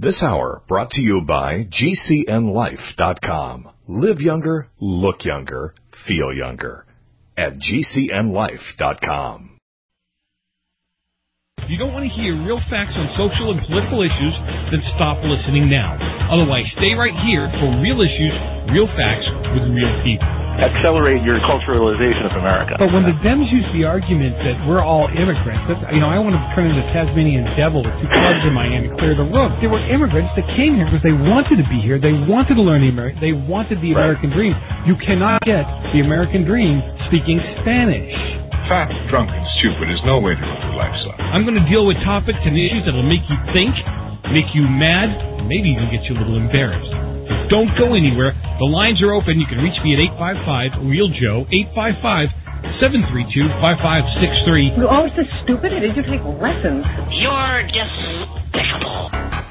This hour brought to you by GCNLife.com. Live younger, look younger, feel younger. At GCNLife.com. If you don't want to hear real facts on social and political issues, then stop listening now. Otherwise, stay right here for real issues, real facts with real people. Accelerate your culturalization of America. But when the Dems use the argument that we're all immigrants, that's, I want to turn into Tasmanian devil with two clubs in Miami, clear the road. They were immigrants that came here because they wanted to be here. They wanted to learn they wanted the American dream. You cannot get the American dream speaking Spanish. Fat, drunk, and stupid is no way to live your life, son. I'm going to deal with topics and issues that will make you think, make you mad, and maybe even get you a little embarrassed. So don't go anywhere. The lines are open. You can reach me at 855-REAL-JOE, 855-732-5563. You're always so stupid. It is you take lessons. You're despicable.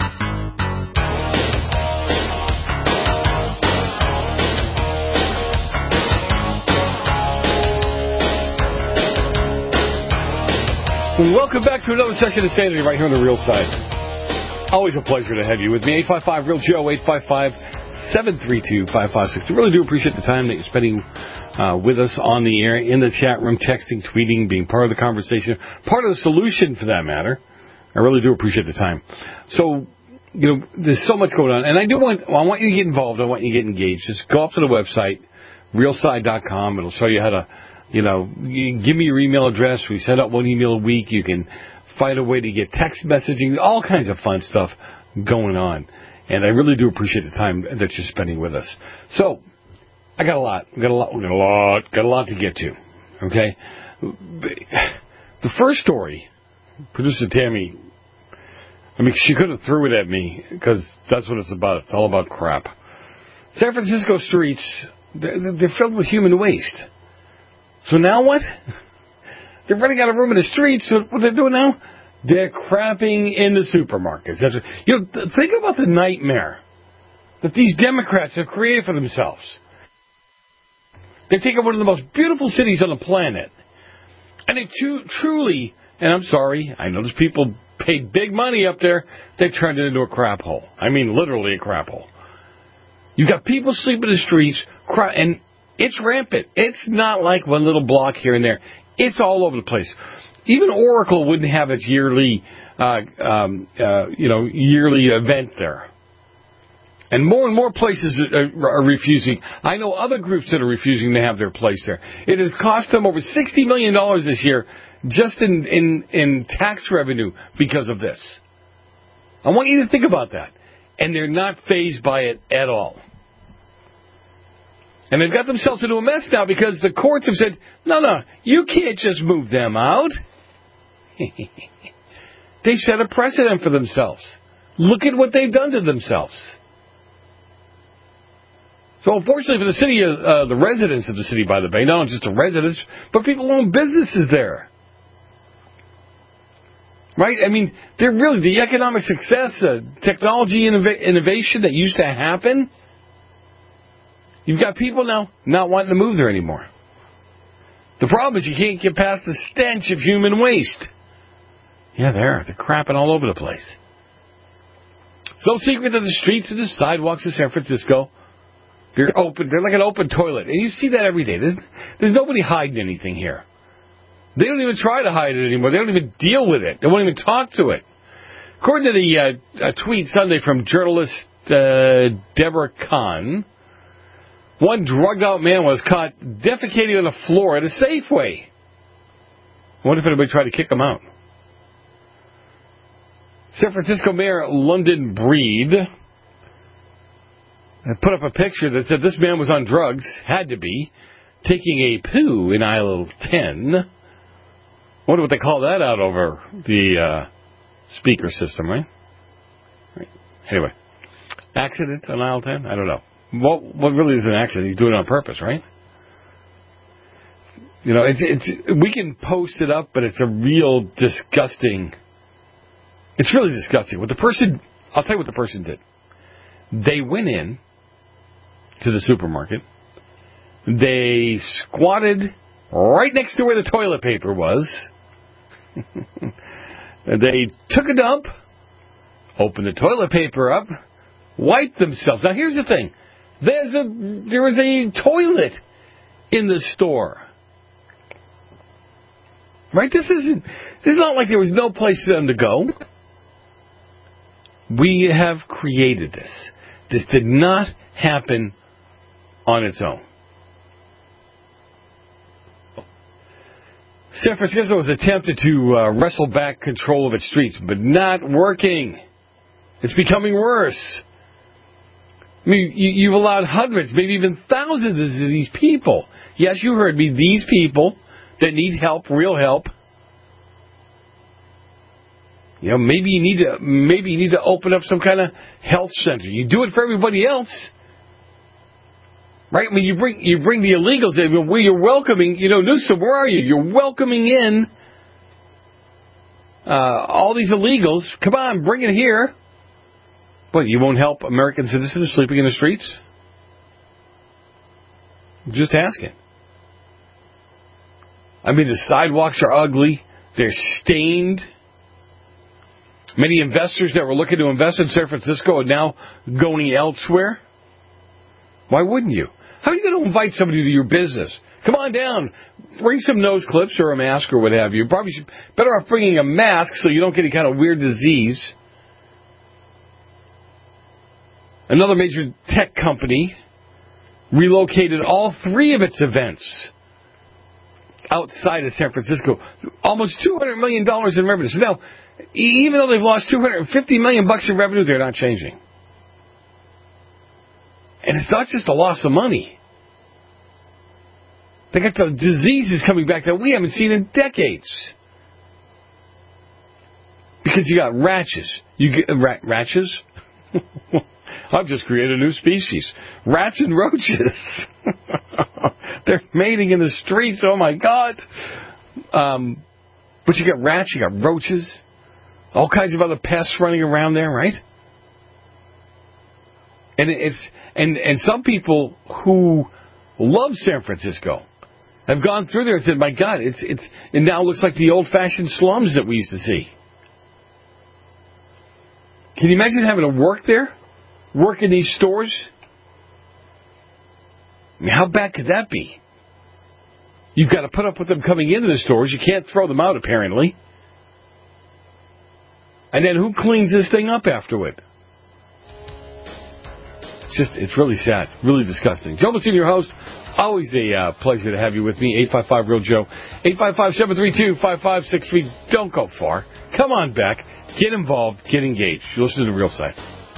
Welcome back to another session of Sanity right here on the Real Side. Always a pleasure to have you with me. 855-REAL-JOE, 855-732-5563. Really do appreciate the time that you're spending with us on the air, in the chat room, texting, tweeting, being part of the conversation, part of the solution for that matter. I really do appreciate the time. So, there's so much going on. And I want you to get involved. I want you to get engaged. Just go up to the website, realside.com. It'll show you how to you give me your email address. We send out one email a week. You can find a way to get text messaging, all kinds of fun stuff going on. And I really do appreciate the time that you're spending with us. So, I got a lot to get to. Okay? The first story, producer Tammy, she could have threw it at me because that's what it's about. It's all about crap. San Francisco streets, they're filled with human waste. So now what? They're running out of room in the streets. So what they're doing now? They're crapping in the supermarkets. Think about the nightmare that these Democrats have created for themselves. They've taken one of the most beautiful cities on the planet, and they truly, and I'm sorry, I know there's people paid big money up there, they turned it into a crap hole. I mean, literally a crap hole. You've got people sleeping in the streets, and it's rampant. It's not like one little block here and there. It's all over the place. Even Oracle wouldn't have its yearly event there. And more places are refusing. I know other groups that are refusing to have their place there. It has cost them over $60 million this year just in tax revenue because of this. I want you to think about that. And they're not fazed by it at all. And they've got themselves into a mess now because the courts have said, no, you can't just move them out. They set a precedent for themselves. Look at what they've done to themselves. So unfortunately for the city, the residents of the city, by the way, not just the residents, but people who own businesses there. Right? I mean, they're really the economic success, technology innovation that used to happen. You've got people now not wanting to move there anymore. The problem is you can't get past the stench of human waste. Yeah, they're crapping all over the place. It's no secret that the streets and the sidewalks of San Francisco, they're open. They're like an open toilet. And you see that every day. There's nobody hiding anything here. They don't even try to hide it anymore. They don't even deal with it. They won't even talk to it. According to the tweet Sunday from journalist Deborah Kahn, one drugged-out man was caught defecating on the floor at a Safeway. I wonder if anybody tried to kick him out. San Francisco Mayor London Breed put up a picture that said this man was on drugs, had to be, taking a poo in aisle 10. I wonder what they call that out over the speaker system, right? Anyway, accident on aisle 10? I don't know. What really is an accident? He's doing it on purpose, right? We can post it up, but it's a real disgusting. It's really disgusting. I'll tell you what the person did. They went in to the supermarket. They squatted right next to where the toilet paper was. They took a dump, open the toilet paper up, wipe themselves. Now, here's the thing. There was a toilet in the store. Right? This is not like there was no place for them to go. We have created this. This did not happen on its own. San Francisco has attempted to wrestle back control of its streets, but not working. It's becoming worse. I mean, you've allowed hundreds, maybe even thousands of these people. Yes, you heard me. These people that need help, real help. You know, maybe you need to open up some kind of health center. You do it for everybody else, right? When you bring the illegals in, where you're welcoming, Newsom, where are you? You're welcoming in all these illegals. Come on, bring it here. What, you won't help American citizens sleeping in the streets? I'm just asking. I mean, the sidewalks are ugly. They're stained. Many investors that were looking to invest in San Francisco are now going elsewhere. Why wouldn't you? How are you going to invite somebody to your business? Come on down. Bring some nose clips or a mask or what have you. Probably better off bringing a mask so you don't get any kind of weird disease. Another major tech company relocated all 3 of its events outside of San Francisco. Almost $200 million in revenue. So now, even though they've lost $250 million in revenue, they're not changing. And it's not just a loss of money. They got the diseases coming back that we haven't seen in decades. Because you got ratches. You get ratches? I've just created a new species. Rats and roaches. They're mating in the streets. Oh, my God. But you got rats, you got roaches, all kinds of other pests running around there, right? And some people who love San Francisco have gone through there and said, my God, it now looks like the old-fashioned slums that we used to see. Can you imagine having to work there? Work in these stores? I mean, how bad could that be? You've got to put up with them coming into the stores. You can't throw them out, apparently. And then who cleans this thing up afterward? It's really sad. Really disgusting. Joe Messina, your host. Always a pleasure to have you with me. 855-REAL-JOE. 855-732-5563. Don't go far. Come on back. Get involved. Get engaged. You listen to The Real Side.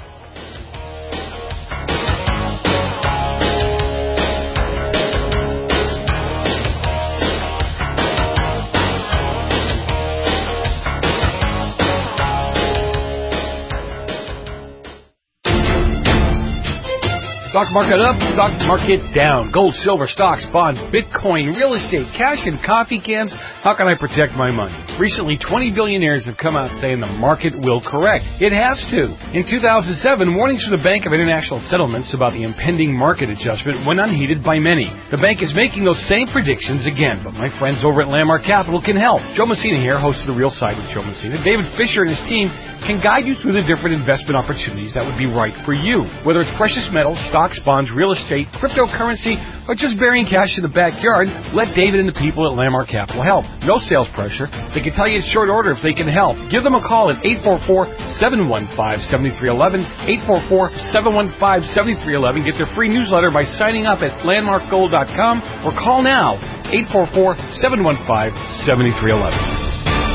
Stock market up, stock market down. Gold, silver, stocks, bonds, Bitcoin, real estate, cash, and coffee cans. How can I protect my money? Recently, 20 billionaires have come out saying the market will correct. It has to. In 2007, warnings from the Bank of International Settlements about the impending market adjustment went unheeded by many. The bank is making those same predictions again, but my friends over at Landmark Capital can help. Joe Messina here, host of The Real Side with Joe Messina. David Fisher and his team can guide you through the different investment opportunities that would be right for you. Whether it's precious metals, stocks, bonds, real estate, cryptocurrency, or just burying cash in the backyard, let David and the people at Landmark Capital help. No sales pressure. They can tell you in short order if they can help. Give them a call at 844-715-7311, 844-715-7311. Get their free newsletter by signing up at landmarkgold.com or call now, 844-715-7311.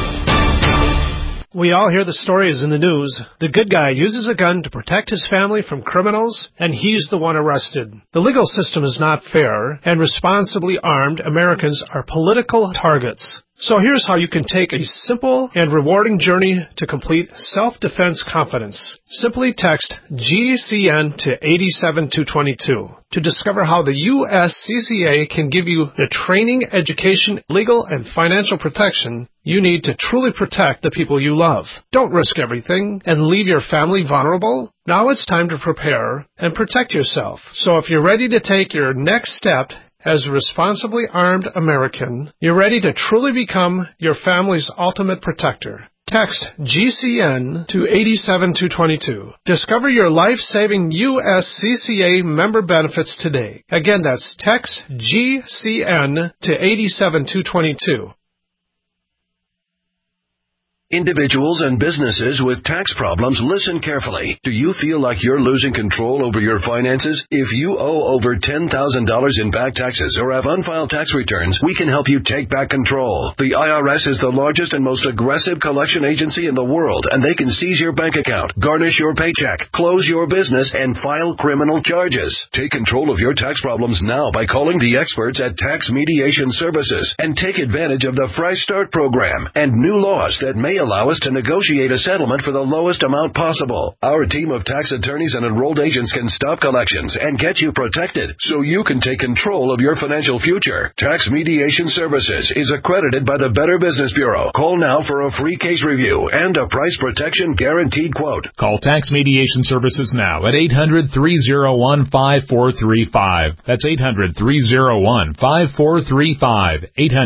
We all hear the stories in the news. The good guy uses a gun to protect his family from criminals, and he's the one arrested. The legal system is not fair, and responsibly armed Americans are political targets. So here's how you can take a simple and rewarding journey to complete self-defense confidence. Simply text GCN to 87222 to discover how the USCCA can give you the training, education, legal, and financial protection you need to truly protect the people you love. Don't risk everything and leave your family vulnerable. Now it's time to prepare and protect yourself. So if you're ready to take your next step as a responsibly armed American, you're ready to truly become your family's ultimate protector. Text GCN to 87222. Discover your life-saving USCCA member benefits today. Again, that's text GCN to 87222. Individuals and businesses with tax problems, listen carefully. Do you feel like you're losing control over your finances? If you owe over $10,000 in back taxes or have unfiled tax returns, we can help you take back control. The IRS is the largest and most aggressive collection agency in the world, and they can seize your bank account, garnish your paycheck, close your business, and file criminal charges. Take control of your tax problems now by calling the experts at Tax Mediation Services and take advantage of the Fresh Start program and new laws that may allow us to negotiate a settlement for the lowest amount possible. Our team of tax attorneys and enrolled agents can stop collections and get you protected so you can take control of your financial future. Tax Mediation Services is accredited by the Better Business Bureau. Call now for a free case review and a price protection guaranteed quote. Call Tax Mediation Services now at 800-301-5435. That's 800-301-5435.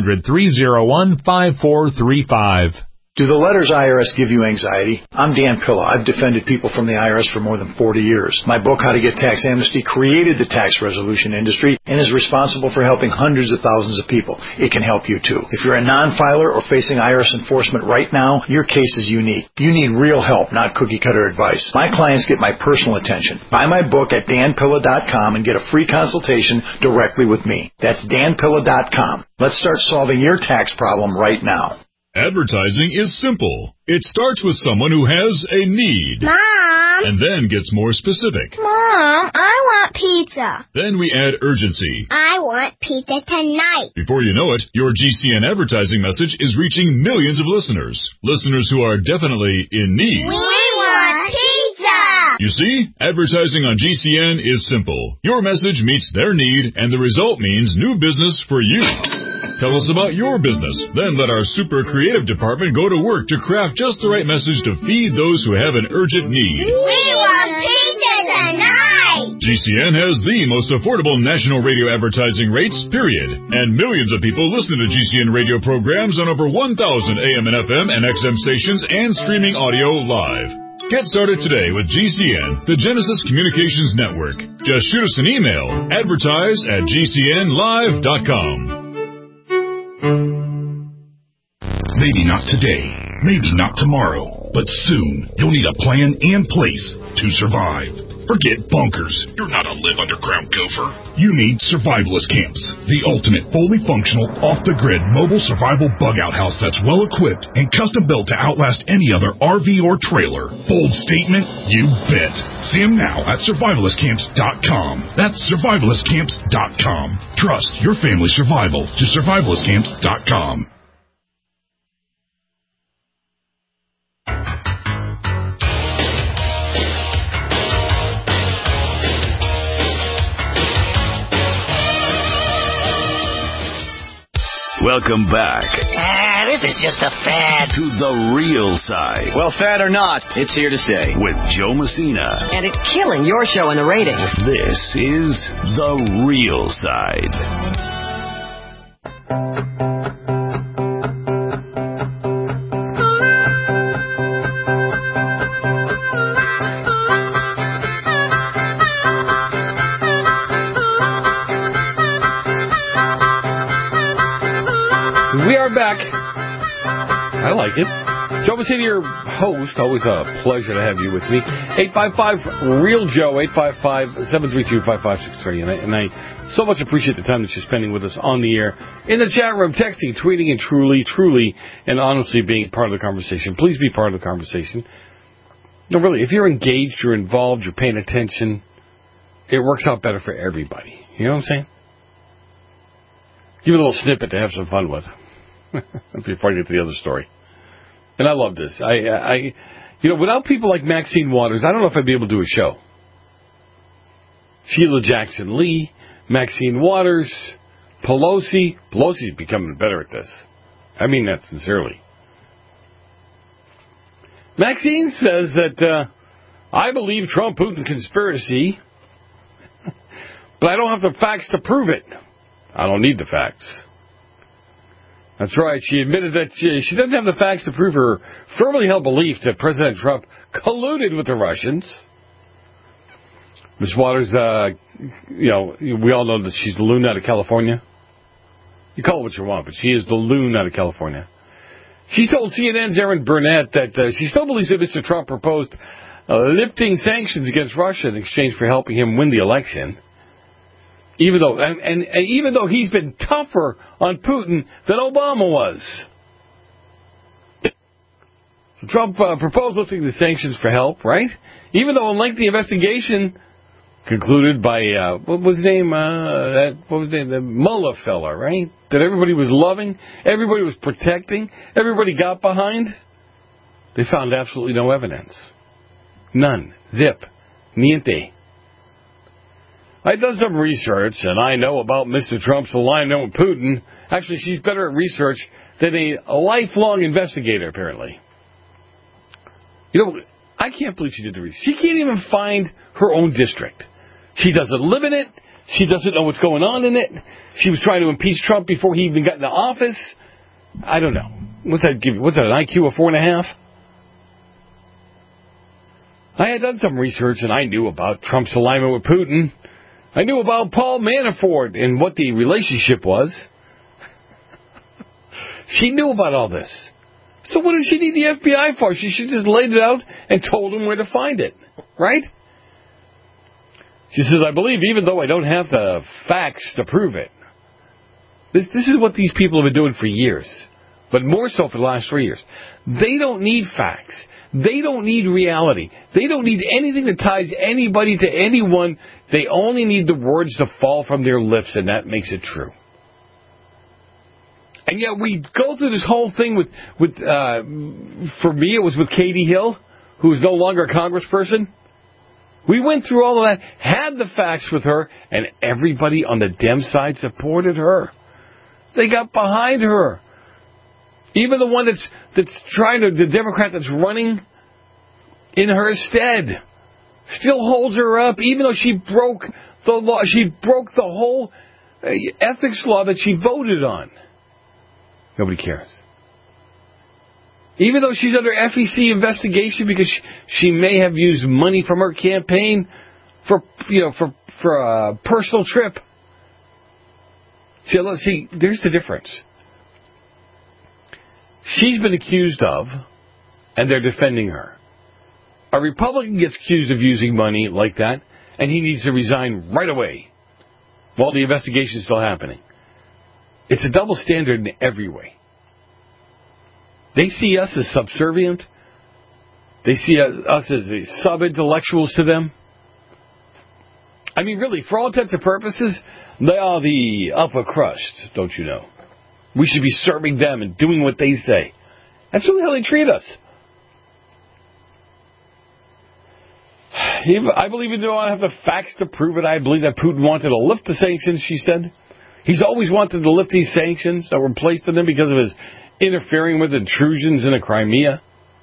800-301-5435. Do the letters IRS give you anxiety? I'm Dan Pilla. I've defended people from the IRS for more than 40 years. My book, How to Get Tax Amnesty, created the tax resolution industry and is responsible for helping hundreds of thousands of people. It can help you too. If you're a non-filer or facing IRS enforcement right now, your case is unique. You need real help, not cookie-cutter advice. My clients get my personal attention. Buy my book at danpilla.com and get a free consultation directly with me. That's danpilla.com. Let's start solving your tax problem right now. Advertising is simple. It starts with someone who has a need. Mom! And then gets more specific. Mom, I want pizza. Then we add urgency. I want pizza tonight. Before you know it, your GCN advertising message is reaching millions of listeners. Listeners who are definitely in need. We want pizza! You see, advertising on GCN is simple. Your message meets their need, and the result means new business for you. Tell us about your business. Then let our super creative department go to work to craft just the right message to feed those who have an urgent need. We want pizza tonight! GCN has the most affordable national radio advertising rates, period. And millions of people listen to GCN radio programs on over 1,000 AM and FM and XM stations and streaming audio live. Get started today with GCN, the Genesis Communications Network. Just shoot us an email, advertise@gcnlive.com. Maybe not today, maybe not tomorrow, but soon you'll need a plan in place to survive. Forget bunkers. You're not a live underground gopher. You need survivalist camps, the ultimate fully functional, off-the-grid mobile survival bug-out house that's well-equipped and custom-built to outlast any other RV or trailer. Bold statement? You bet. See them now at survivalistcamps.com. That's survivalistcamps.com. Trust your family's survival to survivalistcamps.com. Welcome back. This is just a fad. To the real side. Well, fad or not, it's here to stay. With Joe Messina. And it's killing your show in the ratings. This is The Real Side. We are back. I like it. Joe Messina, your host. Always a pleasure to have you with me. 855-REAL-JOE, 855-732-5563. And I so much appreciate the time that you're spending with us on the air, in the chat room, texting, tweeting, and truly, and honestly being part of the conversation. Please be part of the conversation. No, really, if you're engaged, you're involved, you're paying attention, it works out better for everybody. You know what I'm saying? Give it a little snippet to have some fun with before I get to the other story. And I love this. I without people like Maxine Waters, I don't know if I'd be able to do a show. Sheila Jackson Lee, Maxine Waters, Pelosi. Pelosi's becoming better at this. I mean that sincerely. Maxine says that I believe Trump-Putin conspiracy, but I don't have the facts to prove it. I don't need the facts. That's right. She admitted that she doesn't have the facts to prove her firmly held belief that President Trump colluded with the Russians. Ms. Waters, we all know that she's the loon out of California. You call it what you want, but she is the loon out of California. She told CNN's Erin Burnett that she still believes that Mr. Trump proposed lifting sanctions against Russia in exchange for helping him win the election. Even though he's been tougher on Putin than Obama was. So Trump proposed lifting the sanctions for help, right? Even though a lengthy investigation concluded by, what was his name? The Mullah fella, right? That everybody was loving, everybody was protecting, everybody got behind. They found absolutely no evidence. None. Zip. Niente. I've done some research, and I know about Mr. Trump's alignment with Putin. Actually, she's better at research than a lifelong investigator, apparently. I can't believe she did the research. She can't even find her own district. She doesn't live in it. She doesn't know what's going on in it. She was trying to impeach Trump before he even got into office. I don't know. What's that give you? What's that, an IQ of 4.5? I had done some research, and I knew about Trump's alignment with Putin. I knew about Paul Manafort and what the relationship was. She knew about all this. So what did she need the FBI for? She should just laid it out and told him where to find it. Right? She says, I believe even though I don't have the facts to prove it. This is what these people have been doing for years. But more so for the last 3 years. They don't need facts. They don't need reality. They don't need anything that ties anybody to anyone. They only need the words to fall from their lips, and that makes it true. And yet we go through this whole thing with for me, it was with Katie Hill, who is no longer a congressperson. We went through all of that, had the facts with her, and everybody on the Dem side supported her. They got behind her. Even the one that's trying to, the Democrat that's running in her stead, still holds her up, even though she broke the law. She broke the whole ethics law that she voted on. Nobody cares. Even though she's under FEC investigation because she may have used money from her campaign for a personal trip. See, there's the difference. She's been accused of, and they're defending her. A Republican gets accused of using money like that, and he needs to resign right away while the investigation is still happening. It's a double standard in every way. They see us as subservient. They see us as sub-intellectuals to them. I mean, really, for all intents and purposes, they are the upper crust, don't you know? We should be serving them and doing what they say. That's how they treat us. I believe even though I have the facts to prove it, I believe that Putin wanted to lift the sanctions, she said. He's always wanted to lift these sanctions that were placed on him because of his interfering with intrusions into Crimea.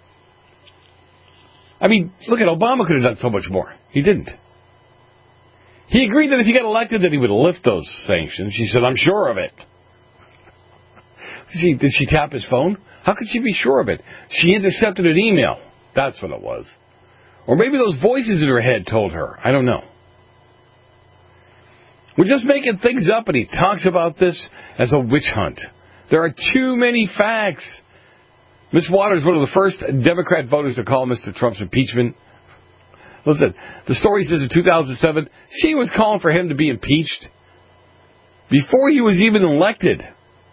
I mean, look at Obama could have done so much more. He didn't. He agreed that if he got elected that he would lift those sanctions. She said, I'm sure of it. Did she tap his phone? How could she be sure of it? She intercepted an email. That's what it was. Or maybe those voices in her head told her. I don't know. We're just making things up, and he talks about this as a witch hunt. There are too many facts. Ms. Waters, one of the first Democrat voters to call Mr. Trump's impeachment. Listen, the story says in 2007, she was calling for him to be impeached before he was even elected.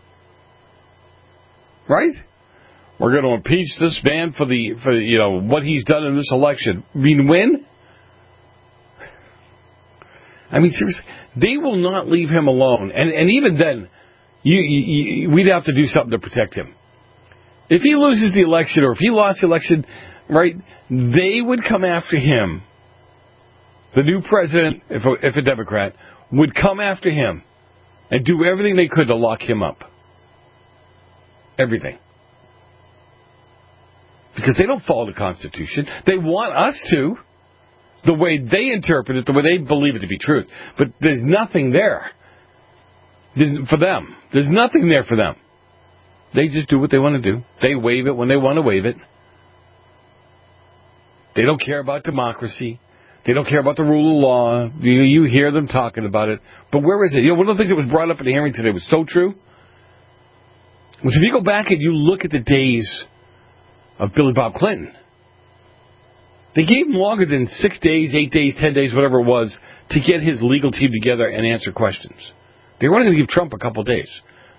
Right? We're going to impeach this man for what he's done in this election. I mean, when? I mean, seriously, they will not leave him alone. And even then, we'd have to do something to protect him. If he loses the election, or if he lost the election, right, they would come after him. The new president, if a Democrat, would come after him and do everything they could to lock him up. Everything. Because they don't follow the Constitution. They want us to. The way they interpret it, the way they believe it to be truth. But there's nothing there for them. There's nothing there for them. They just do what they want to do. They waive it when they want to waive it. They don't care about democracy. They don't care about the rule of law. You hear them talking about it. But where is it? One of the things that was brought up in the hearing today was so true. Was if you go back and you look at the days of Billy Bob Clinton, they gave him longer than 6 days, 8 days, 10 days, whatever it was, to get his legal team together and answer questions. They were only going to give Trump a couple of days.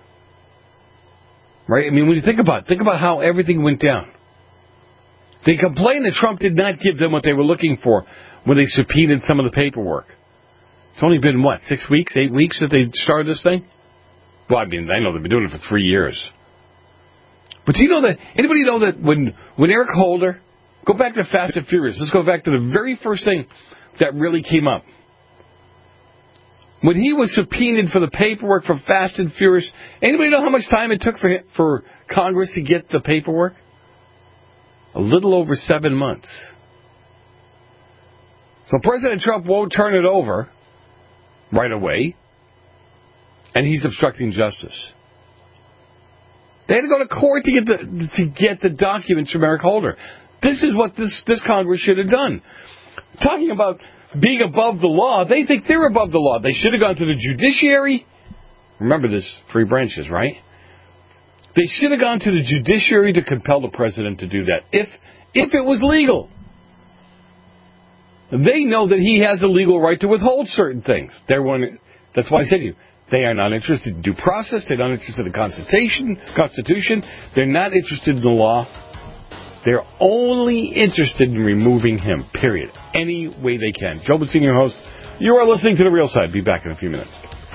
Right? I mean, when you think about how everything went down. They complained that Trump did not give them what they were looking for when they subpoenaed some of the paperwork. It's only been, 6 weeks, 8 weeks that they started this thing? Well, I mean, I know they've been doing it for 3 years. But do you know that, anybody know that when Eric Holder, go back to Fast and Furious, let's go back to the very first thing that really came up. When he was subpoenaed for the paperwork for Fast and Furious, anybody know how much time it took for Congress to get the paperwork? A little over 7 months. So President Trump won't turn it over right away, and he's obstructing justice. They had to go to court to get the documents from Eric Holder. This is what this Congress should have done. Talking about being above the law, they think they're above the law. They should have gone to the judiciary. Remember this, 3 branches, right? They should have gone to the judiciary to compel the president to do that, if it was legal. They know that he has a legal right to withhold certain things. That's why I said to you, they are not interested in due process. They're not interested in the Constitution. They're not interested in the law. They're only interested in removing him, period. Any way they can. Joe Messina, your host. You are listening to The Real Side. Be back in a few minutes.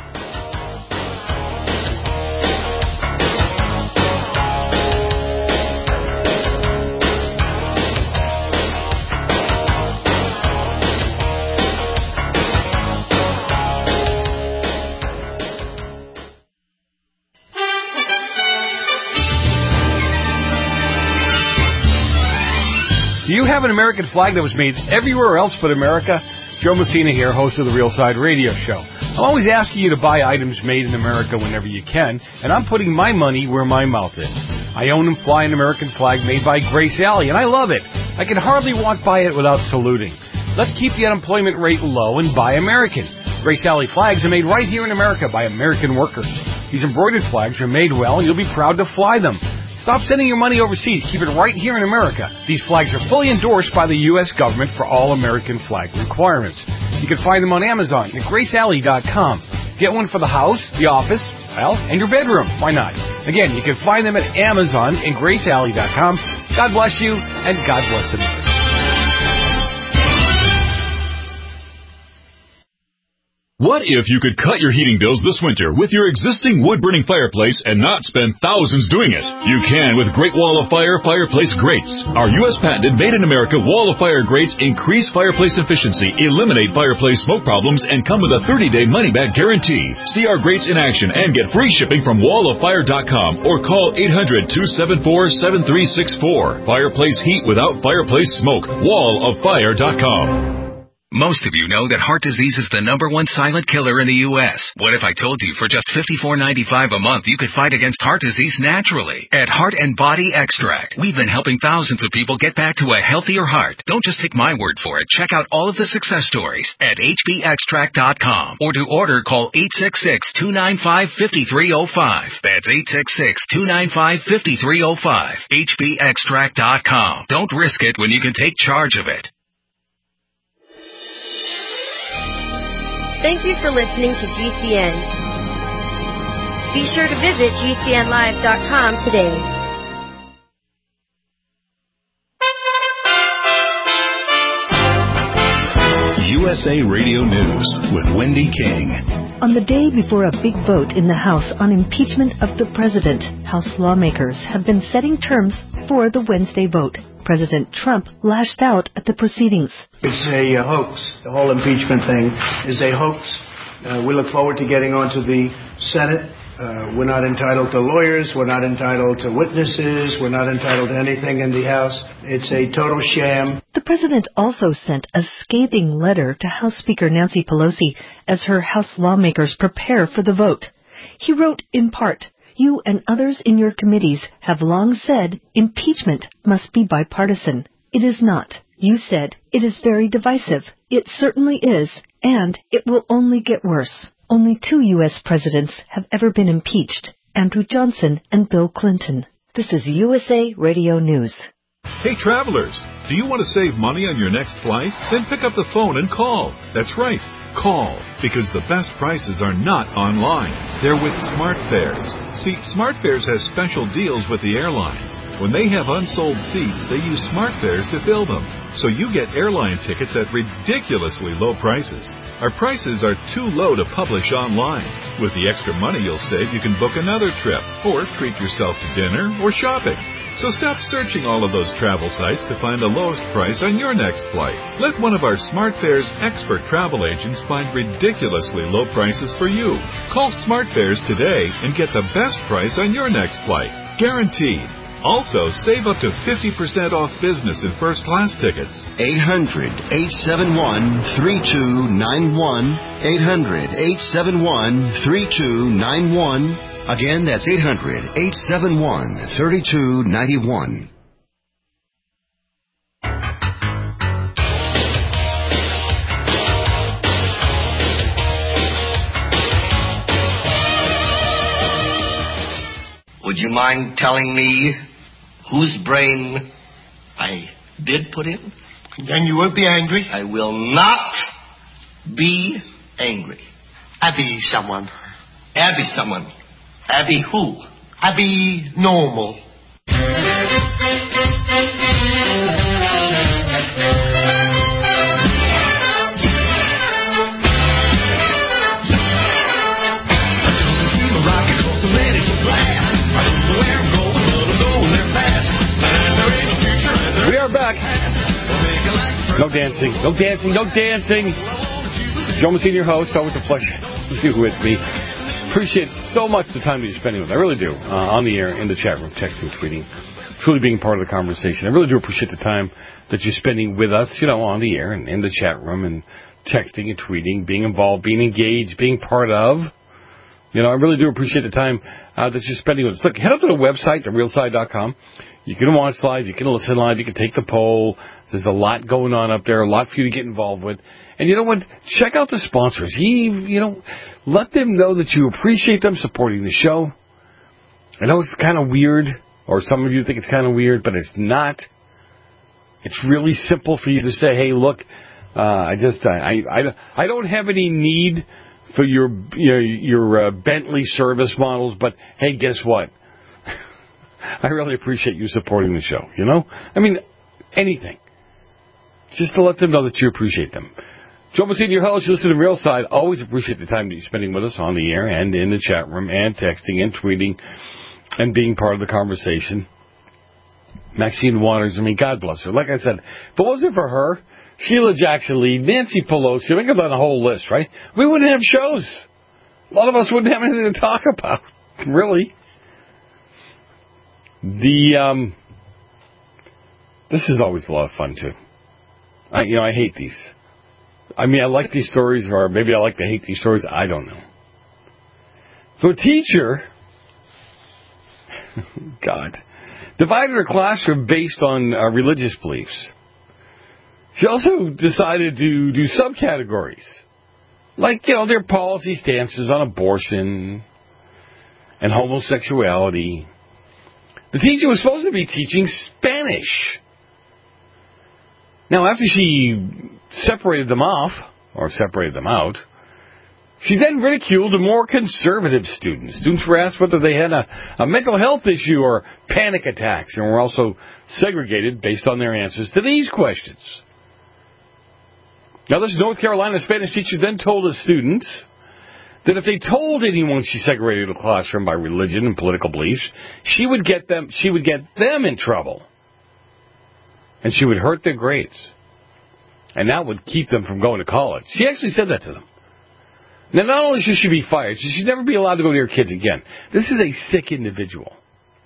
Do you have an American flag that was made everywhere else but America? Joe Messina here, host of the Real Side Radio Show. I'm always asking you to buy items made in America whenever you can, and I'm putting my money where my mouth is. I own and fly an American flag made by Grace Alley, and I love it. I can hardly walk by it without saluting. Let's keep the unemployment rate low and buy American. Grace Alley flags are made right here in America by American workers. These embroidered flags are made well, and you'll be proud to fly them. Stop sending your money overseas. Keep it right here in America. These flags are fully endorsed by the U.S. government for all American flag requirements. You can find them on Amazon at GraceAlley.com. Get one for the house, the office, and your bedroom. Why not? Again, you can find them at Amazon and GraceAlley.com. God bless you, and God bless America. What if you could cut your heating bills this winter with your existing wood-burning fireplace and not spend thousands doing it? You can with Great Wall of Fire fireplace grates. Our U.S. patented made-in-America Wall of Fire grates increase fireplace efficiency, eliminate fireplace smoke problems, and come with a 30-day money-back guarantee. See our grates in action and get free shipping from walloffire.com or call 800-274-7364. Fireplace heat without fireplace smoke. walloffire.com. Most of you know that heart disease is the #1 silent killer in the U.S. What if I told you for just $54.95 a month you could fight against heart disease naturally? At Heart and Body Extract, we've been helping thousands of people get back to a healthier heart. Don't just take my word for it. Check out all of the success stories at hbextract.com. Or to order, call 866-295-5305. That's 866-295-5305. hbextract.com. Don't risk it when you can take charge of it. Thank you for listening to GCN. Be sure to visit GCNlive.com today. USA Radio News with Wendy King. On the day before a big vote in the House on impeachment of the president, House lawmakers have been setting terms for the Wednesday vote. President Trump lashed out at the proceedings. It's a hoax. The whole impeachment thing is a hoax. We look forward to getting onto the Senate. We're not entitled to lawyers. We're not entitled to witnesses. We're not entitled to anything in the House. It's a total sham. The president also sent a scathing letter to House Speaker Nancy Pelosi as her House lawmakers prepare for the vote. He wrote, in part, You and others in your committees have long said impeachment must be bipartisan. It is not. You said it is very divisive. It certainly is, and it will only get worse. Only 2 U.S. presidents have ever been impeached, Andrew Johnson and Bill Clinton. This is USA Radio News. Hey, travelers, do you want to save money on your next flight? Then pick up the phone and call. That's right. Call, because the best prices are not online. They're with SmartFares. See, SmartFares has special deals with the airlines. When they have unsold seats, they use SmartFares to fill them. So you get airline tickets at ridiculously low prices. Our prices are too low to publish online. With the extra money you'll save, you can book another trip, or treat yourself to dinner or shopping. So stop searching all of those travel sites to find the lowest price on your next flight. Let one of our SmartFares expert travel agents find ridiculously low prices for you. Call SmartFares today and get the best price on your next flight. Guaranteed. Also, save up to 50% off business and first-class tickets. 800-871-3291. 800-871-3291. Again, that's 800-871-3291. Would you mind telling me whose brain I did put in? And you won't be angry? I will not be angry. Abby someone. Abby someone. Abby who? Abby normal. We are back. No dancing. No dancing. No dancing. Joe Messina, your host. Always a pleasure to be with me. Appreciate so much the time that you're spending with me. I really do. On the air, in the chat room, texting, tweeting, truly being part of the conversation. I really do appreciate the time that you're spending with us, on the air and in the chat room and texting and tweeting, being involved, being engaged, being part of. I really do appreciate the time that you're spending with us. Look, head up to the website, therealside.com. You can watch live, you can listen live, you can take the poll. There's a lot going on up there, a lot for you to get involved with. And you know what? Check out the sponsors. Let them know that you appreciate them supporting the show. I know it's kind of weird, or some of you think it's kind of weird, but it's not. It's really simple for you to say, hey, look, I don't have any need for your Bentley service models, but hey, guess what? I really appreciate you supporting the show, anything. Just to let them know that you appreciate them. Joe Messina, your host, you listen to Real Side. Always appreciate the time that you're spending with us on the air and in the chat room and texting and tweeting and being part of the conversation. Maxine Waters, God bless her. Like I said, if it wasn't for her, Sheila Jackson Lee, Nancy Pelosi, think about the whole list, right? We wouldn't have shows. A lot of us wouldn't have anything to talk about, really. This is always a lot of fun, too. I hate these. I like these stories, or maybe I like to hate these stories. I don't know. So a teacher, divided her classroom based on religious beliefs. She also decided to do subcategories, like, their policy stances on abortion and homosexuality. The teacher was supposed to be teaching Spanish. Now, after she separated them out, she then ridiculed the more conservative students. Students were asked whether they had a mental health issue or panic attacks, and were also segregated based on their answers to these questions. Now, this North Carolina Spanish teacher then told the students that if they told anyone she segregated the classroom by religion and political beliefs, she would get them in trouble. And she would hurt their grades. And that would keep them from going to college. She actually said that to them. Now, not only should she be fired, she should never be allowed to go near kids again. This is a sick individual.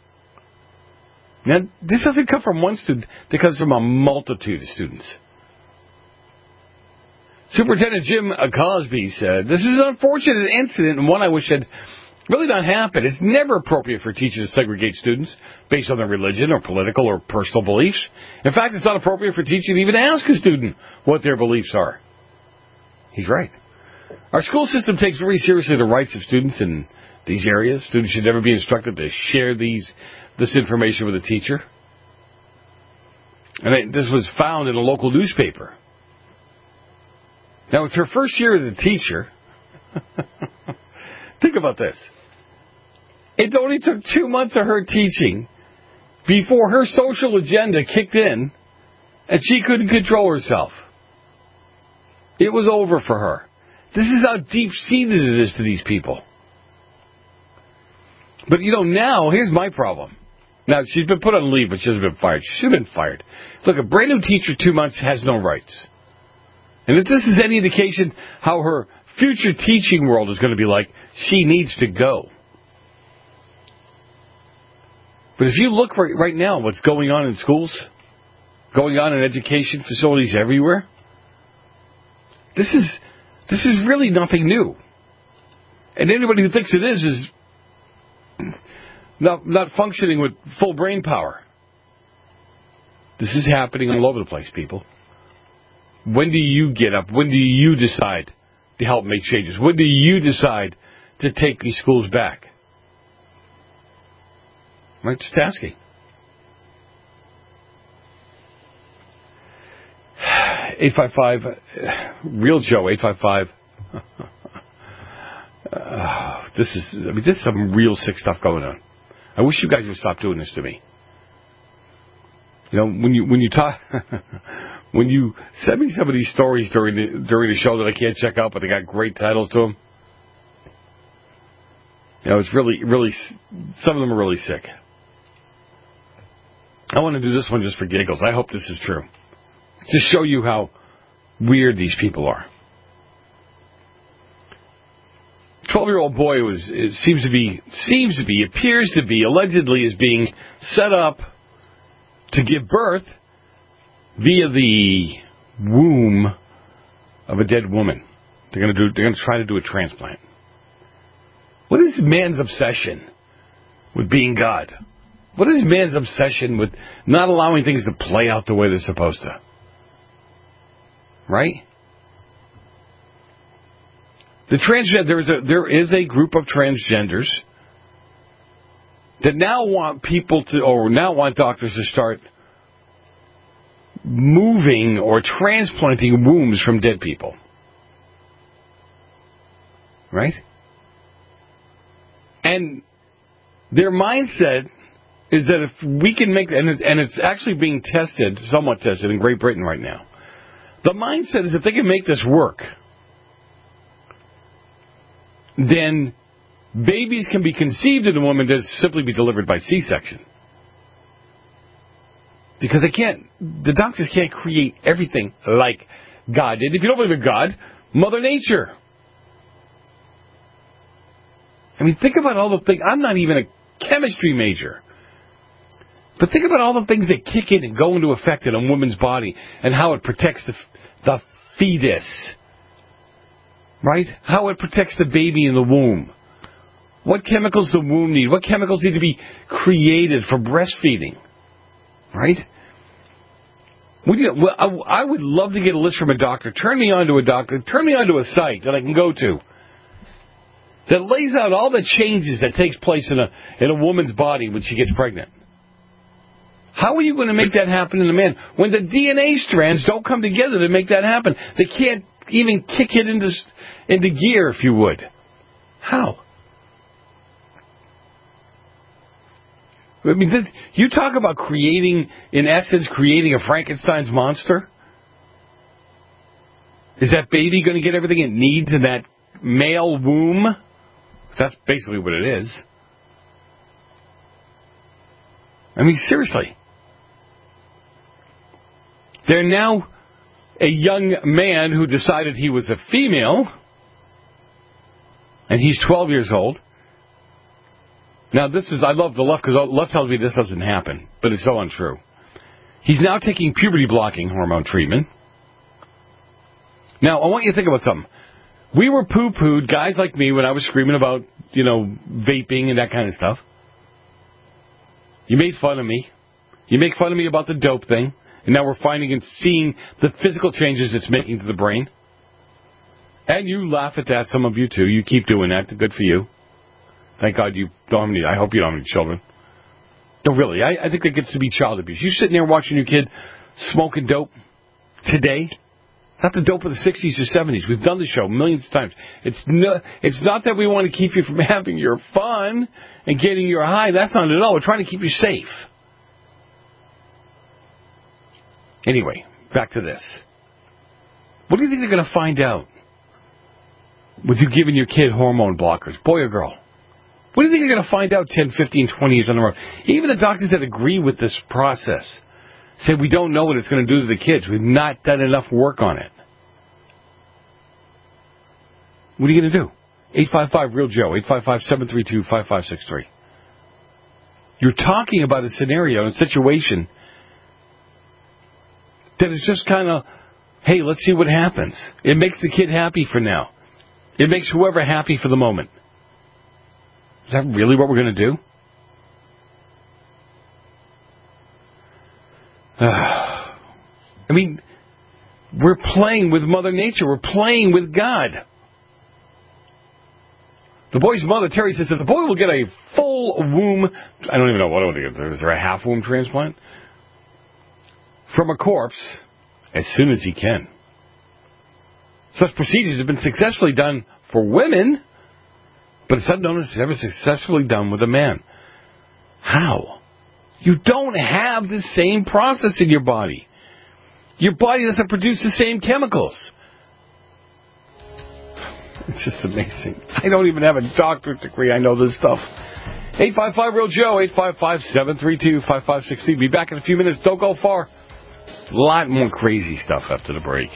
Now, this doesn't come from one student. It comes from a multitude of students. Superintendent Jim Cosby said, "This is an unfortunate incident and one I wish had Really not happen. It's never appropriate for teachers to segregate students based on their religion or political or personal beliefs. In fact, it's not appropriate for teachers to even ask a student what their beliefs are. He's right. Our school system takes very seriously the rights of students in these areas. Students should never be instructed to share this information with a teacher. And this was found in a local newspaper. Now, it's her first year as a teacher. Think about this. It only took 2 months of her teaching before her social agenda kicked in and she couldn't control herself. It was over for her. This is how deep-seated it is to these people. But, now, here's my problem. Now, she's been put on leave, but she hasn't been fired. She should have been fired. Look, a brand-new teacher, 2 months, has no rights. And if this is any indication how her future teaching world is going to be like, she needs to go. But if you look right now what's going on in schools, going on in education facilities everywhere, this is really nothing new. And anybody who thinks it is not functioning with full brain power. This is happening all over the place, people. When do you get up? When do you decide to help make changes? When do you decide to take these schools back? I'm just asking. 855 Real Joe 855. This is some real sick stuff going on. I wish you guys would stop doing this to me. When you talk, when you send me some of these stories during the show that I can't check out, but they got great titles to them. It's really, some of them are really sick. I want to do this one just for giggles. I hope this is true. To show you how weird these people are. 12-year-old boy appears to be, allegedly is being set up to give birth via the womb of a dead woman. They're going to try to do a transplant. What is man's obsession with being God? What is man's obsession with not allowing things to play out the way they're supposed to? Right? There is a group of transgenders that now want doctors to start moving or transplanting wombs from dead people. Right? And their mindset is that if we can make, and it's actually being somewhat tested in Great Britain right now. The mindset is if they can make this work, then babies can be conceived in a woman that simply be delivered by C-section. Because the doctors can't create everything like God did. If you don't believe in God, Mother Nature. Think about all the things. I'm not even a chemistry major. But think about all the things that kick in and go into effect in a woman's body and how it protects the fetus. Right? How it protects the baby in the womb. What chemicals the womb need? What chemicals need to be created for breastfeeding? Right? I would love to get a list from a doctor. Turn me on to a doctor. Turn me on to a site that I can go to that lays out all the changes that takes place in a woman's body when she gets pregnant. How are you going to make that happen in a man when the DNA strands don't come together to make that happen? They can't even kick it into gear, if you would. How? You talk about creating a Frankenstein's monster? Is that baby going to get everything it needs in that male womb? That's basically what it is. Seriously. They're now a young man who decided he was a female, and he's 12 years old. Now, I love the left, because the left tells me this doesn't happen, but it's so untrue. He's now taking puberty-blocking hormone treatment. Now, I want you to think about something. We were poo-pooed, guys like me, when I was screaming about vaping and that kind of stuff. You made fun of me. You make fun of me about the dope thing. And now we're finding and seeing the physical changes it's making to the brain. And you laugh at that, some of you too. You keep doing that. Good for you. Thank God you don't have any. I hope you don't have any children. No, really. I think that gets to be child abuse. You sitting there watching your kid smoking dope today. It's not the dope of the 60s or 70s. We've done the show millions of times. It's not that we want to keep you from having your fun and getting your high. That's not it at all. We're trying to keep you safe. Anyway, back to this. What do you think they're going to find out with you giving your kid hormone blockers, boy or girl? What do you think they're going to find out 10, 15, 20 years on the road? Even the doctors that agree with this process say we don't know what it's going to do to the kids. We've not done enough work on it. What are you going to do? 855-REAL-JOE, 855-732-5563. You're talking about a scenario, a situation that is just kind of, hey, let's see what happens. It makes the kid happy for now. It makes whoever happy for the moment. Is that really what we're going to do? I mean, we're playing with Mother Nature. We're playing with God. The boy's mother, Terry, says that the boy will get a full womb. I don't even know what it is. Is there a half womb transplant? From a corpse as soon as he can. Such procedures have been successfully done for women, but it's unknown if it's ever successfully done with a man. How? You don't have the same process in your body. Your body doesn't produce the same chemicals. It's just amazing. I don't even have a doctorate degree. I know this stuff. 855-REAL-JOE, 855-732-5560. Be back in a few minutes. Don't go far. A lot more crazy stuff after the break.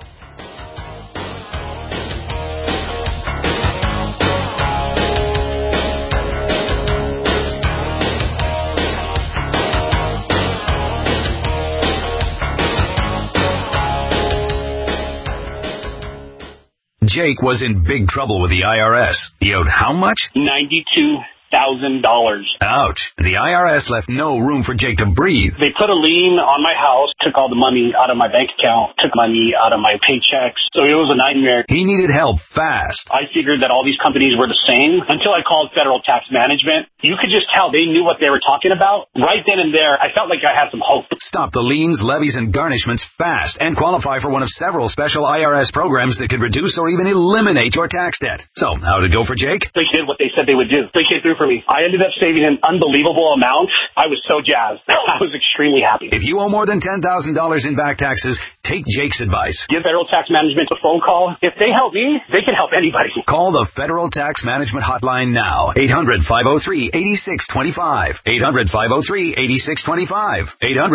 Jake was in big trouble with the IRS. He owed how much? $92,000. Ouch. The IRS left no room for Jake to breathe. They put a lien on my house, took all the money out of my bank account, took money out of my paychecks. So it was a nightmare. He needed help fast. I figured that all these companies were the same until I called Federal Tax Management. You could just tell they knew what they were talking about. Right then and there, I felt like I had some hope. Stop the liens, levies, and garnishments fast and qualify for one of several special IRS programs that could reduce or even eliminate your tax debt. So, how did it go for Jake? They did what they said they would do. They came through for me. I ended up saving an unbelievable amount. I was so jazzed. I was extremely happy. If you owe more than $10,000 in back taxes, take Jake's advice. Give Federal Tax Management a phone call. If they help me, they can help anybody. Call the Federal Tax Management Hotline now. 800-503-8625. 800-503-8625.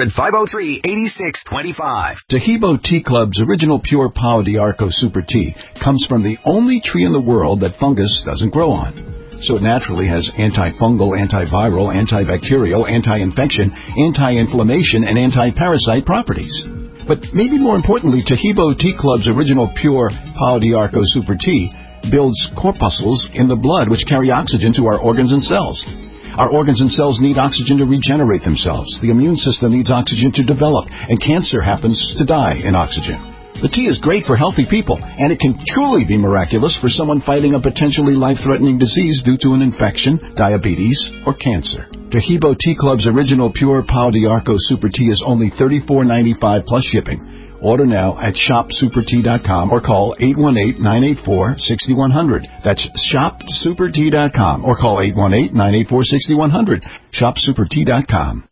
800-503-8625. Tahibo Tea Club's original pure Pau d'Arco Super Tea comes from the only tree in the world that fungus doesn't grow on. So it naturally has antifungal, antiviral, antibacterial, anti-infection, anti-inflammation, and anti-parasite properties. But maybe more importantly, Tahibo Tea Club's original pure Pau d'Arco Super Tea builds corpuscles in the blood which carry oxygen to our organs and cells. Our organs and cells need oxygen to regenerate themselves. The immune system needs oxygen to develop, and cancer happens to die in oxygen. The tea is great for healthy people, and it can truly be miraculous for someone fighting a potentially life-threatening disease due to an infection, diabetes, or cancer. Tahibo Tea Club's original pure Pau d'Arco Super Tea is only $34.95 plus shipping. Order now at shopsupertea.com or call 818-984-6100. That's shopsupertea.com or call 818-984-6100. Shopsupertea.com.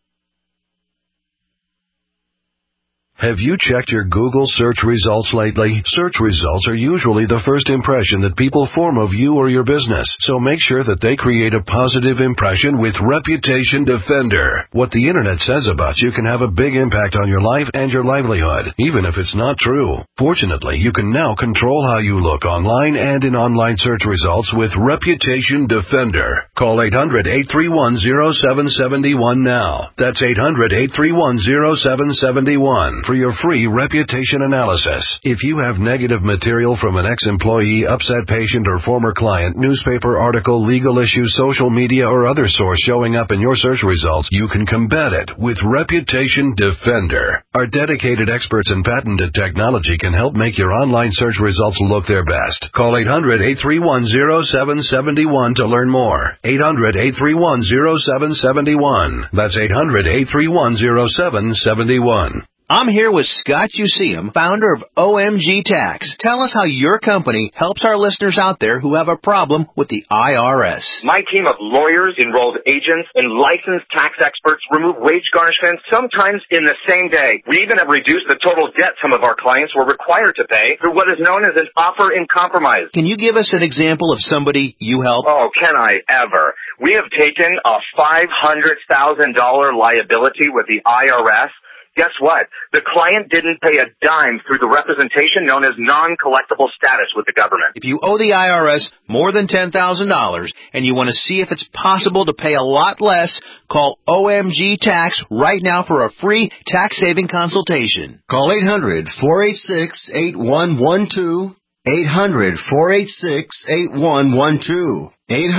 Have you checked your Google search results lately? Search results are usually the first impression that people form of you or your business, so make sure that they create a positive impression with Reputation Defender. What the internet says about you can have a big impact on your life and your livelihood, even if it's not true. Fortunately, you can now control how you look online and in online search results with Reputation Defender. Call 800-831-0771 now. That's 800-831-0771. for your free reputation analysis. If you have negative material from an ex-employee, upset patient, or former client, newspaper article, legal issue, social media, or other source showing up in your search results, you can combat it with Reputation Defender. Our dedicated experts in patented technology can help make your online search results look their best. Call 800-831-0771 to learn more. 800-831-0771. That's 800-831-0771. I'm here with Scott Useum, founder of OMG Tax. Tell us how your company helps our listeners out there who have a problem with the IRS. My team of lawyers, enrolled agents, and licensed tax experts remove wage garnishments sometimes in the same day. We even have reduced the total debt some of our clients were required to pay through what is known as an offer in compromise. Can you give us an example of somebody you help? Oh, can I ever? We have taken a $500,000 liability with the IRS. Guess what? The client didn't pay a dime through the representation known as non-collectible status with the government. If you owe the IRS more than $10,000 and you want to see if it's possible to pay a lot less, call OMG Tax right now for a free tax-saving consultation. Call 800-486-8112. 800-486-8112.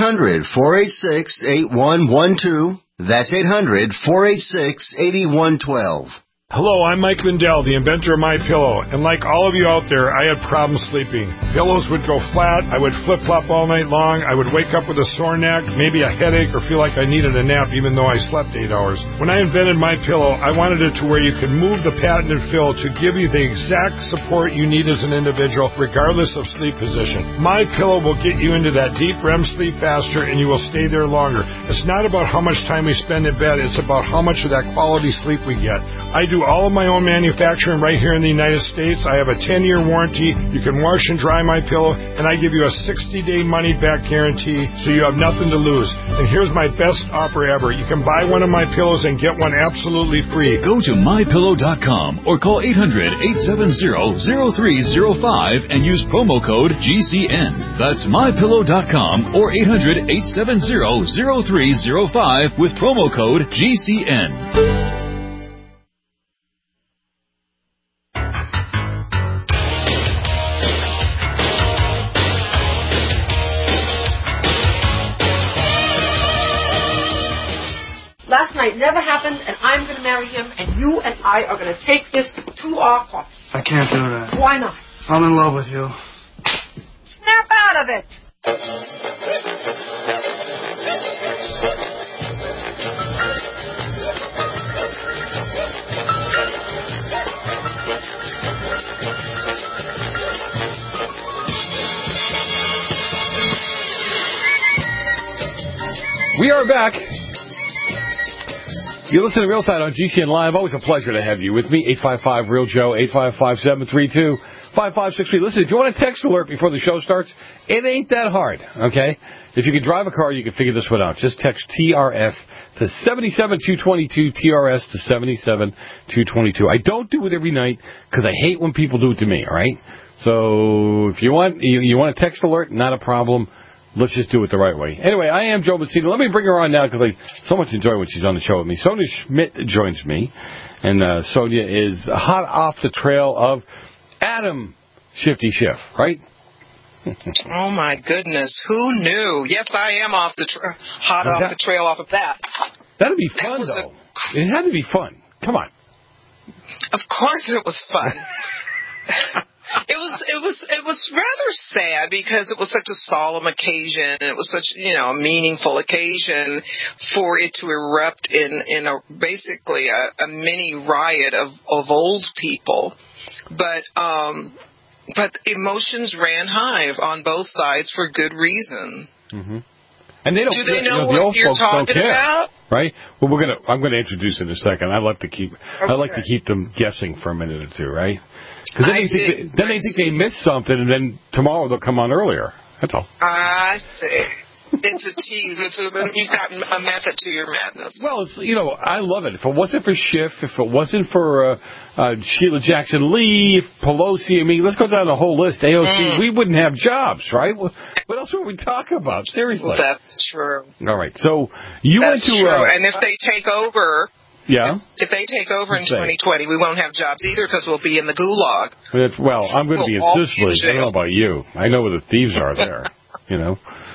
800-486-8112. That's 800-486-8112. Hello, I'm Mike Lindell, the inventor of MyPillow, and like all of you out there, I had problems sleeping. Pillows would go flat, I would flip-flop all night long, I would wake up with a sore neck, maybe a headache, or feel like I needed a nap even though I slept 8 hours. When I invented MyPillow, I wanted it to where you could move the patented fill to give you the exact support you need as an individual, regardless of sleep position. MyPillow will get you into that deep REM sleep faster, and you will stay there longer. It's not about how much time we spend in bed, it's about how much of that quality sleep we get. I do all of my own manufacturing right here in the United States. I have a 10-year warranty. You can wash and dry MyPillow, and I give you a 60-day money-back guarantee, so you have nothing to lose. And here's my best offer ever. You can buy one of my pillows and get one absolutely free. Go to MyPillow.com or call 800-870-0305 and use promo code GCN. That's MyPillow.com or 800-870-0305 with promo code GCN. Last night never happened, and I'm going to marry him, and you and I are going to take this to our court. I can't do that. Why not? I'm in love with you. Snap out of it! We are back. You listen to Real Side on GCN Live. Always a pleasure to have you with me. 855-REAL-JOE, 855-732-5563. Listen, if you want a text alert before the show starts, it ain't that hard, okay? If you can drive a car, you can figure this one out. Just text TRS to 77222, TRS to 77222. I don't do it every night because I hate when people do it to me, all right? So if you want a text alert, not a problem. Let's just do it the right way. Anyway, I am Joe Messina. Let me bring her on now because I so much enjoy when she's on the show with me. Sonia Schmidt joins me, and Sonia is hot off the trail of Adam Shifty Schiff, right? Oh my goodness, who knew? Yes, I am off the hot off the trail off of that. That'd be fun, though. It had to be fun. Come on. Of course, it was fun. It was rather sad because it was such a solemn occasion. It was such, a meaningful occasion for it to erupt in basically a mini riot of old people. But emotions ran high on both sides for good reason. Mm-hmm. And they don't. Do they know what you're talking about? Right. Well, I'm going to introduce in a second. I like to keep them guessing for a minute or two, right? Because then they think they missed something, and then tomorrow they'll come on earlier. That's all. I see. It's a tease. You've got a method to your madness. Well, I love it. If it wasn't for Schiff, if it wasn't for Sheila Jackson Lee, Pelosi, let's go down the whole list. AOC, we wouldn't have jobs, right? What else would we talk about? Seriously. That's true. All right. So you went to... true. And if they take over... Yeah. If they take over in 2020, we won't have jobs either because we'll be in the gulag. Well, I'm going to be in Sicily. I don't know about you. I know where the thieves are there. You know.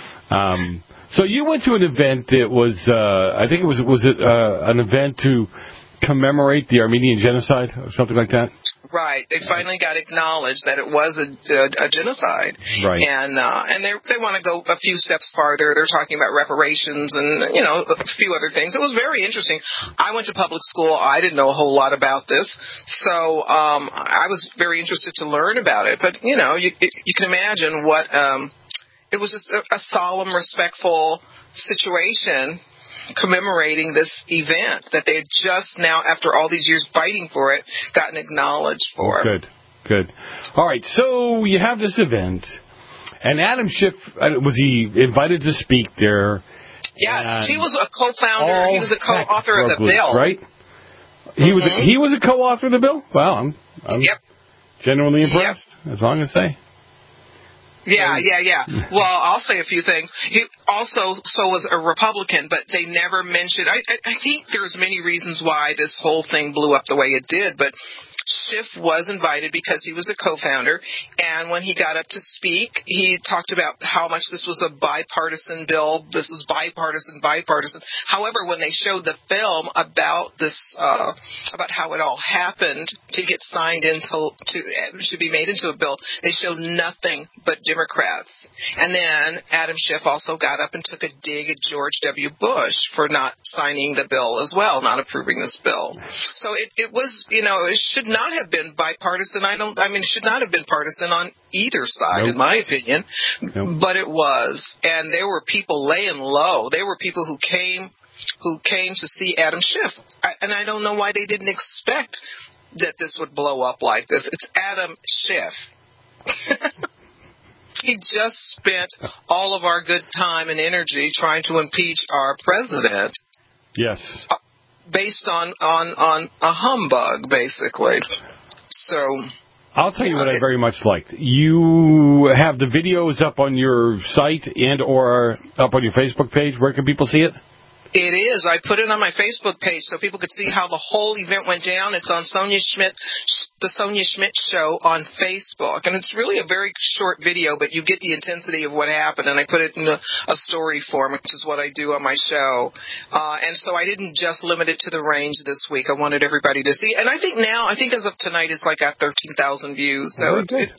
So you went to an event that was, I think it was an event to commemorate the Armenian genocide or something like that? Right. They finally got acknowledged that it was a genocide. Right. And they want to go a few steps farther. They're talking about reparations and, you know, a few other things. It was very interesting. I went to public school. I didn't know a whole lot about this. So I was very interested to learn about it. But, you know, you can imagine what it was just a solemn, respectful situation commemorating this event that they had just now, after all these years fighting for it, gotten acknowledged for. Good. All right, so you have this event, and Adam Schiff, was he invited to speak there? Yeah, he was a co-founder. He was a co-author of the bill. Right? He was a co-author of the bill? Wow, I'm genuinely impressed. That's all I'm going to say. Yeah. Well, I'll say a few things. He also was a Republican, but they never mentioned. I think there's many reasons why this whole thing blew up the way it did, but Schiff was invited because he was a co-founder, and when he got up to speak, he talked about how much this was a bipartisan bill. This is bipartisan. However, when they showed the film about this, about how it all happened to get signed into to be made into a bill, they showed nothing but Democrats. And then Adam Schiff also got up and took a dig at George W. Bush for not signing the bill as well, not approving this bill. So it was, you know, it should not have been bipartisan. It should not have been partisan on either side, in my opinion. But it was. And there were people laying low. There were people who came to see Adam Schiff. And I don't know why they didn't expect that this would blow up like this. It's Adam Schiff. He just spent all of our good time and energy trying to impeach our president. Yes. Based on a humbug, basically. So I'll tell you what I very much liked. You have the videos up on your site and or up on your Facebook page. Where can people see it? It is. I put it on my Facebook page so people could see how the whole event went down. It's on the Sonia Schmidt Show on Facebook. And it's really a very short video, but you get the intensity of what happened. And I put it in a story form, which is what I do on my show. And so I didn't just limit it to the range this week. I wanted everybody to see. And I think as of tonight, it's like got 13,000 views. So,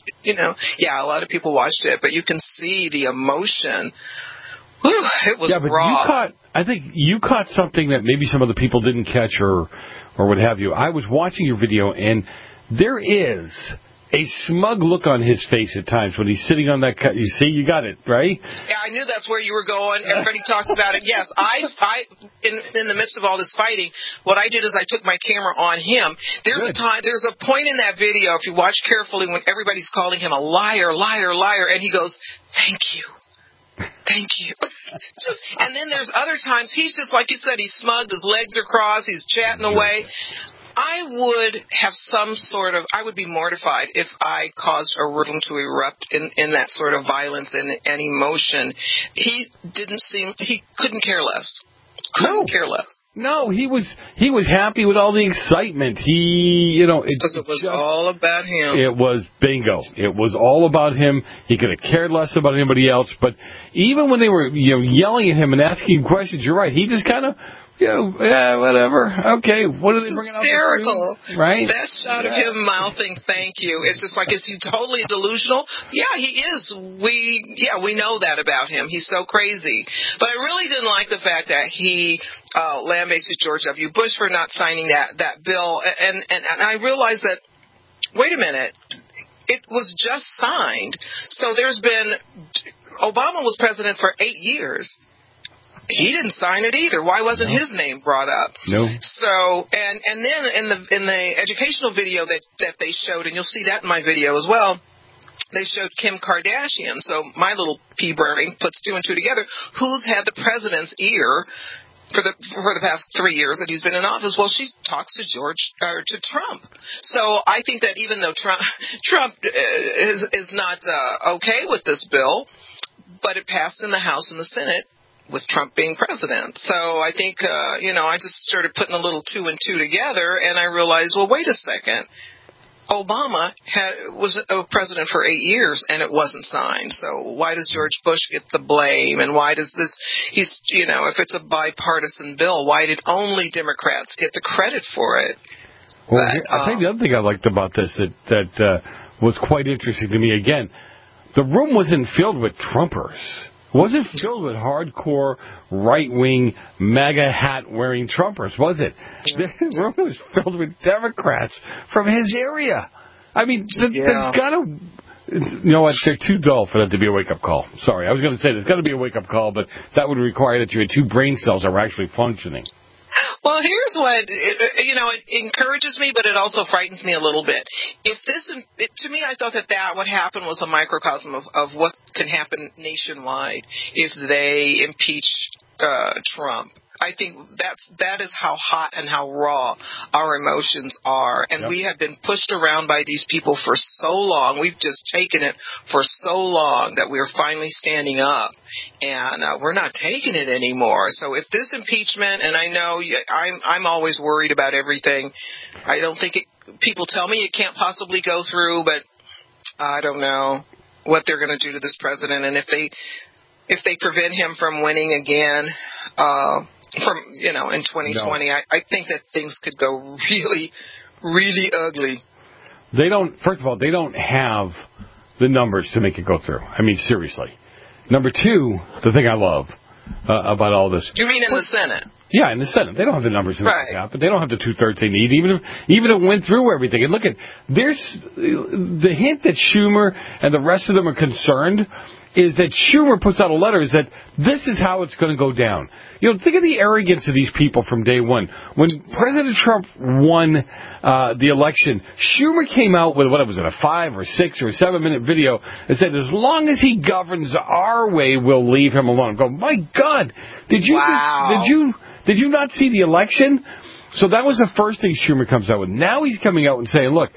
a lot of people watched it. But you can see the emotion. Whew, it was raw. I think you caught something that maybe some other people didn't catch or what have you. I was watching your video, and there is a smug look on his face at times when he's sitting on that cut. You see, you got it, right? Yeah, I knew that's where you were going. Everybody talks about it. Yes, in the midst of all this fighting, what I did is I took my camera on him. There's a point in that video, if you watch carefully, when everybody's calling him a liar, and he goes, "Thank you. Thank you." And then there's other times he's just, like you said, he's smug, his legs are crossed, he's chatting away. I would be mortified if I caused a room to erupt in that sort of violence and emotion. He couldn't care less. Care less. No, he was happy with all the excitement. Because it was all about him. It was bingo. It was all about him. He could have cared less about anybody else. But even when they were yelling at him and asking him questions, you're right. He just kind of, whatever. Okay, what are they bringing up? Hysterical. Right? That shot of him mouthing "thank you." It's just like, is he totally delusional? Yeah, he is. We know that about him. He's so crazy. But I really didn't like the fact that he lambasted George W. Bush for not signing that bill. And I realized that, wait a minute, it was just signed. So Obama was president for 8 years. He didn't sign it either. Why wasn't his name brought up? No. So, and then in the educational video that they showed, and you'll see that in my video as well, they showed Kim Kardashian. So my little pea brain puts two and two together. Who's had the president's ear for the past 3 years that he's been in office? Well, she talks to Trump. So I think that even though Trump is not okay with this bill, but it passed in the House and the Senate, with Trump being president. So I think, I just started putting a little 2 and 2 together, and I realized, well, wait a second. Obama was a president for 8 years, and it wasn't signed. So why does George Bush get the blame? And why does if it's a bipartisan bill, why did only Democrats get the credit for it? Well, I think the other thing I liked about this that was quite interesting to me, again, the room wasn't filled with Trumpers. It wasn't filled with hardcore, right-wing, MAGA hat-wearing Trumpers, was it? The room was filled with Democrats from his area. I mean, there's got to... You know what? They're too dull for that to be a wake-up call. Sorry, I was going to say there's got to be a wake-up call, but that would require that your 2 brain cells are actually functioning. Well, here's what, it encourages me, but it also frightens me a little bit. To me, I thought that what happened was a microcosm of what can happen nationwide if they impeach Trump. I think that is how hot and how raw our emotions are. And we have been pushed around by these people for so long. We've just taken it for so long that we're finally standing up. And we're not taking it anymore. So if this impeachment, and I know I'm always worried about everything. I don't think people tell me it can't possibly go through, but I don't know what they're going to do to this president. And if they prevent him from winning again, in 2020, I think that things could go really, really ugly. First of all, they don't have the numbers to make it go through. I mean, seriously. Number 2, the thing I love about all this. You mean in the Senate? Yeah, in the Senate. They don't have the numbers to make it happen. They don't have the 2/3 they need, even if it went through everything. And look there's the hint that Schumer and the rest of them are concerned is that Schumer puts out a letter is that this is how it's going to go down. Think of the arrogance of these people from day one. When President Trump won the election, Schumer came out with, what was it, a 5 or 6 or 7 minute video that said, as long as he governs our way, we'll leave him alone. I go, my God, did you not see the election? So that was the first thing Schumer comes out with. Now he's coming out and saying, look,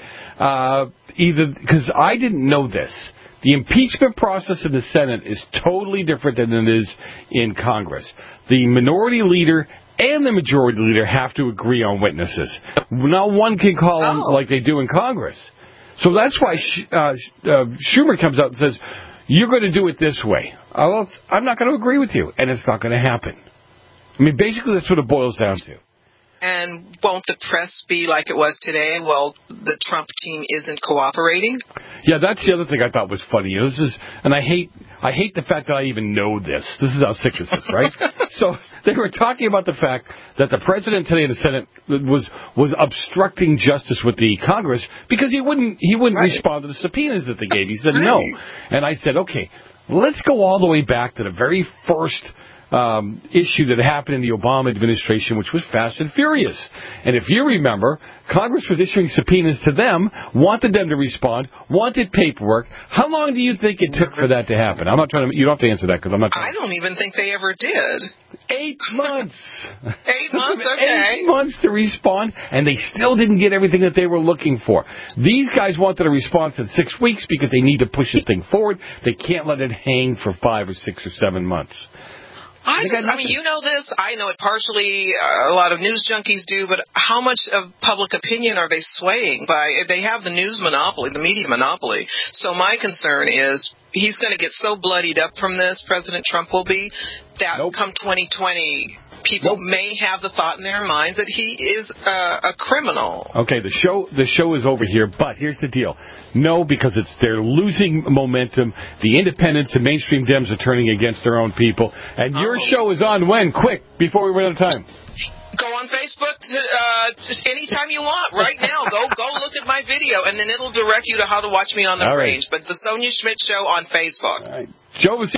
because I didn't know this. The impeachment process in the Senate is totally different than it is in Congress. The minority leader and the majority leader have to agree on witnesses. Not one can call them like they do in Congress. So that's why Schumer comes out and says, you're going to do it this way. I'm not going to agree with you, and it's not going to happen. I mean, basically that's what it boils down to. And won't the press be like it was today? Well, the Trump team isn't cooperating. Yeah, that's the other thing I thought was funny. And I hate the fact that I even know this. This is how sick this is, right? So they were talking about the fact that the president today in the Senate was obstructing justice with the Congress because he wouldn't respond to the subpoenas that they gave. He said no, and I said, okay, let's go all the way back to the very first issue that happened in the Obama administration, which was Fast and Furious. And if you remember, Congress was issuing subpoenas to them, wanted them to respond, wanted paperwork. How long do you think it took for that to happen? I'm not trying to. You don't have to answer that because I'm not. I don't even think they ever did. 8 months. 8 months, okay. 8 months to respond, and they still didn't get everything that they were looking for. These guys wanted a response in 6 weeks because they need to push this thing forward. They can't let it hang for 5 or 6 or 7 months. I mean, you know this. I know it partially. A lot of news junkies do. But how much of public opinion are they swaying by? They have the news monopoly, the media monopoly. So my concern is he's going to get so bloodied up from this, President Trump will be, that come 2020, people may have the thought in their minds that he is a criminal. Okay, the show is over here, but here's the deal. No, because they're losing momentum. The independents and mainstream Dems are turning against their own people. And your show is on when? Quick, before we run out of time. Go on Facebook anytime you want. Right now, go look at my video, and then it'll direct you to how to watch me on the range. But the Sonia Schmidt Show on Facebook. All right. Joe was